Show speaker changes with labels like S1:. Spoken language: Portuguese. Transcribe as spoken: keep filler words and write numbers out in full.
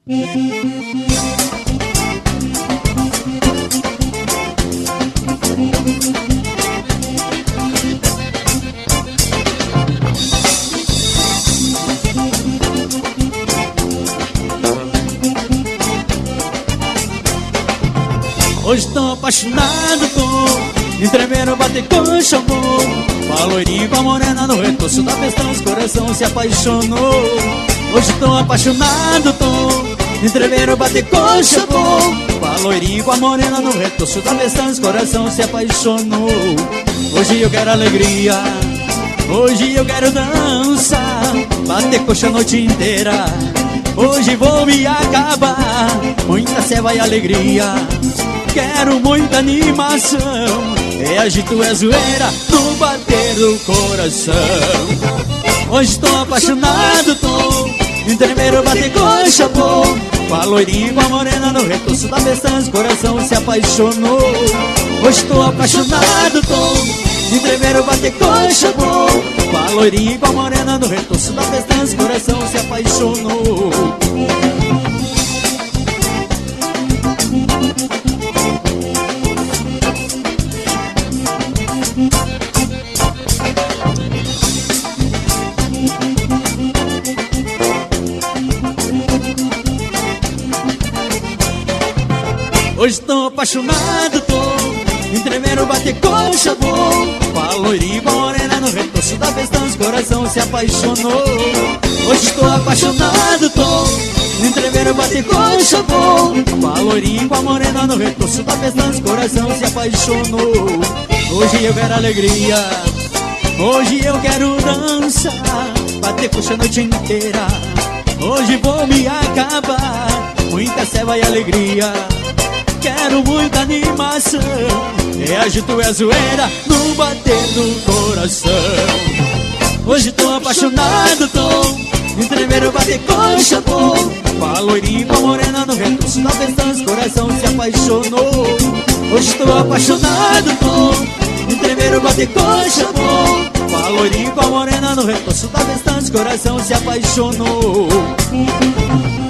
S1: Hoje tô apaixonado, tô em tremer, bater coxa, amor. Com a loirinha, com a morena no retorço da pestana, o coração se apaixonou. Hoje tô apaixonado, tô em tremer, bater coxa, amor. Com a loirinha, com a morena no retorço da pestana, o coração se apaixonou. Hoje eu quero alegria, hoje eu quero dançar, bater coxa a noite inteira. Hoje vou me acabar, muita ceva e alegria. Quero muita animação, é agito, é zoeira no bater do coração. Hoje tô apaixonado, tô em tremer, bater coxa, pô. Com a loirinha, com a morena no retorço da pestana, o coração se apaixonou. Hoje tô apaixonado, tô em tremer, bater coxa, pô. Com a loirinha, com a morena no retorço da pestana, o coração se apaixonou. Hoje tô apaixonado, tô em tremer, bater coxa, vou. Com a loirinha, com a morena no retorço da pestana, o coração se apaixonou. Hoje tô apaixonado, tô em tremer, bater coxa, vou. Com a loirinha, com a morena no retorço da pestana, o coração se apaixonou. Hoje eu quero alegria, hoje eu quero dançar, bater coxa a noite inteira. Hoje vou me acabar, muita ceva e alegria. Quero muita animação, é agito, é zoeira no bater do coração. Hoje tô apaixonado, tô em tremer, bater coxa, pô. Com a loirinha, com a morena no retorço da pestana, o coração se apaixonou. Hoje tô apaixonado, tô em tremer, bater coxa, pô. Com a loirinha, com a morena no retorço da pestana, o coração se apaixonou.